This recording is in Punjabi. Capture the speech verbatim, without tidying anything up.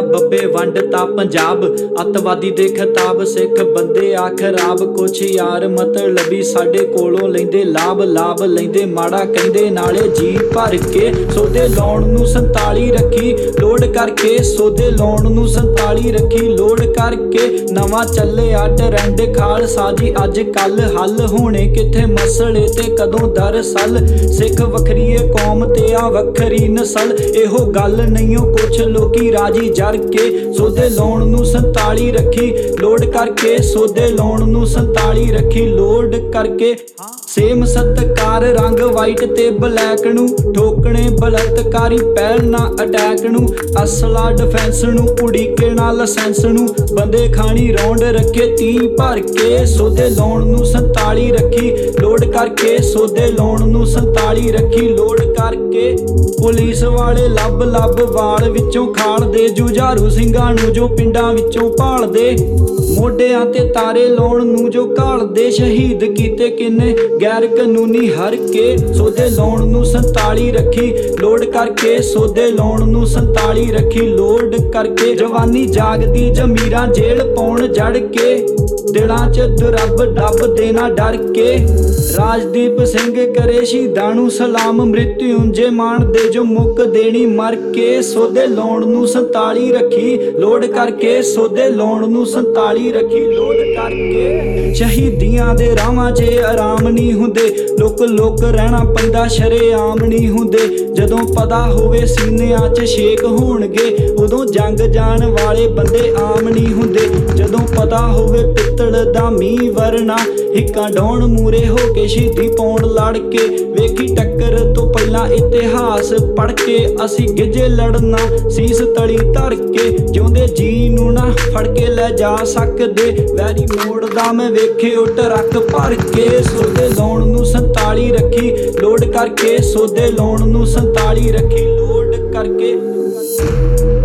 ਬੱਬੇ ਵੰਡਤਾ ਪੰਜਾਬ, ਅੱਤਵਾਦੀ ਦੇ ਖਿਤਾਬ ਸਿੱਖ ਬੰਦੇ ਆ ਖਰਾਬ। ਕੁਛ ਯਾਰ ਮਤਲਬੀ ਸਾਡੇ ਕੋਲੋਂ ਲੈਂਦੇ ਲਾਭ, ਲਾਭ ਲੈਂਦੇ ਮਾੜਾ ਕਹਿੰਦੇ ਨਾਲੇ ਜੀ ਭਰ ਕੇ। ਸੌਦੇ ਲਾਉਣ ਨੂੰ ਸੰਤਾਲੀ ਰੱਖੀ ਲੋਡ ਕਰਕੇ, ਸੌਦੇ ਲਾਉਣ ਨੂੰ ਸੰਤਾਲੀ ਰੱਖੀ ਲੋਡ ਕਰਕੇ। ਨਵਾਂ ਚੱਲਿਆ ਟਰੈਂਡ ਖਾਲਸਾ ਜੀ ਅੱਜ ਕੱਲ, ਹੱਲ ਹੋਣੇ ਕਿੱਥੇ ਮਸਲੇ ਤੇ ਕਦੋਂ ਦਰਅਸਲ। ਸਿੱਖ ਵੱਖਰੀ ਏ ਕੌਮ ਤੇ ਆ ਵੱਖਰੀ ਨਸਲ, ਇਹੋ ਗੱਲ ਨਹੀਂਓ ਕੁਛ ਲੋਕੀ ਰਾਜੀ ਜਰ ਕੇ। ਸੌਦੇ ਲਾਉਣ ਨੂੰ ਸੰਤਾਲੀ ਰੱਖੀ ਲੋਡ ਕਰਕੇ, ਸੌਦੇ ਲਾਉਣ ਨੂੰ ਸੰਤਾਲੀ ਰੱਖੀ ਲੋਡ ਕਰਕੇ। ਸੇਮ ਸਤਕਾਰ ਰੰਗ ਵਾਈਟ ਤੇ ਬਲੈਕ ਨੂੰ, ਠੋਕਣੇ ਬਲਤਕਾਰੀ ਪਹਿਲ ਨਾ ਅਟੈਕ ਨੂੰ। ਅਸਲਾ ਡਿਫੈਂਸ ਨੂੰ ਉਡੀਕੇ ਨਾ ਲਾਇਸੈਂਸ ਨੂੰ, ਬੰਦੇ ਖਾਣੀ ਰੌਂਡ ਰੱਖੇ ਤੀਹ ਭਰ ਕੇ। ਸੌਦੇ ਲਾਉਣ ਨੂੰ ਸੰਤਾਲੀ ਰੱਖੀ ਲੋਡ ਕਰਕੇ, ਸੌਦੇ ਲਾਉਣ ਨੂੰ ਸੰਤਾਲੀ ਰੱਖੀ ਲੋਡ ਕਰਕੇ। ਪੁਲਿਸ ਵਾਲੇ ਲੱਭ ਲੱਭ ਵਾਲ ਵਿੱਚੋਂ ਖਾਲਦੇ, ਜੁਝਾਰੂ ਸਿੰਘਾਂ ਨੂੰ ਜੋ ਪਿੰਡਾਂ ਵਿੱਚੋਂ ਭਾਲਦੇ। ਮੋਢਿਆਂ ਤੇ ਤਾਰੇ ਲਾਉਣ ਨੂੰ ਜੋ ਘਾਲਦੇ, ਸ਼ਹੀਦ ਕੀਤੇ ਕਿੰਨੇ ਗੈਰ ਕਾਨੂੰਨੀ ਹਰ ਕੇ। ਸੌਦੇ ਲਾਉਣ ਨੂੰ ਸੰਤਾਲੀ ਰੱਖੀ ਲੋਡ ਕਰਕੇ, ਸੌਦੇ ਲਾਉਣ ਨੂੰ ਸੰਤਾਲੀ ਰੱਖੀ ਲੋਡ ਕਰਕੇ। ਜਵਾਨੀ ਜਾਗਦੀ ਜ਼ਮੀਰਾਂ ਜੇਲ੍ਹ ਪਾਉਣ ਜੜ ਕੇ, ਦਿਲਾਂ 'ਚ ਰੱਬ ਡੱਬ ਦੇਣਾ ਡਰ ਕੇ। ਰਾਜਦੀਪ ਸਿੰਘ ਕਰੇ ਸ਼ਹੀਦਾਂ ਨੂੰ ਸਲਾਮ, ਮ੍ਰਿਤਯੁੰਜੇ ਮਾਣਦੇ ਜੋ ਮੁੱਕ ਦੇਣੀ ਮਰ ਕੇ। ਸੌਦੇ ਲਾਉਣ ਨੂੰ ਸੰਤਾਲੀ ਰੱਖੀ ਲੋਡ ਕਰਕੇ, ਸੌਦੇ ਲਾਉਣ ਨੂੰ ਸੰਤਾਲੀ ਰੱਖੀ ਲੋਡ ਕਰਕੇ। ਸ਼ਹੀਦੀਆਂ ਦੇ ਰਾਵਾਂ 'ਚ ਆਰਾਮ ਨਹੀਂ ਹੁੰਦੇ, ਲੁੱਕ ਲੁੱਕ ਰਹਿਣਾ ਪੈਂਦਾ ਸ਼ਰੇਆਮ ਨਹੀਂ ਹੁੰਦੇ। ਜਦੋਂ ਪਤਾ ਹੋਵੇ ਸੀਨਿਆਂ 'ਚ ਛੇਕ ਹੋਣਗੇ, ਉਦੋਂ ਜੰਗ ਜਾਣ ਵਾਲੇ ਬੰਦੇ ਆਮ ਨਹੀਂ ਹੁੰਦੇ। ਜਦੋਂ ਪਤਾ ਹੋਵੇ ਪਿੱਤਲ ਦਾ ਮੀਂਹ ਵਰਨਾ, ਹਿੱਕਾਂ ਡਾਉਣ ਮੂਰੇ ਹੋ ਕੇ ਸ਼ਹੀਦੀ ਪਾਉਣ ਲੜ ਕੇ। ਵੇਖੀ ਟੱਕਰ ਤੋਂ ਪਹਿਲਾਂ ਇਤਿਹਾਸ ਪੜ੍ਹ ਕੇ, ਅਸੀਂ ਗਿੱਜੇ ਲੜਨਾ ਸੀਸ ਤਲੀ ਧਰ ਕੇ। ਜਿਉਂਦੇ ਜੀ ਨੂੰ ਨਾ ਫੜ ਕੇ ਲੈ ਜਾ ਸਕਦੇ, ਵੈਰੀ ਮੋੜਦਾ ਮੈਂ ਵੇਖੇ ਉਹ ਟਰੱਕ ਭਰ ਕੇ। ਸੌਦੇ ਲਾਉਣ ਨੂੰ ਸੰਤਾਲੀ ਰੱਖੀ ਲੋਡ ਕਰਕੇ, ਸੌਦੇ ਲਾਉਣ ਨੂੰ ਸੰਤਾਲੀ ਰੱਖੀ ਲੋਡ ਕਰਕੇ।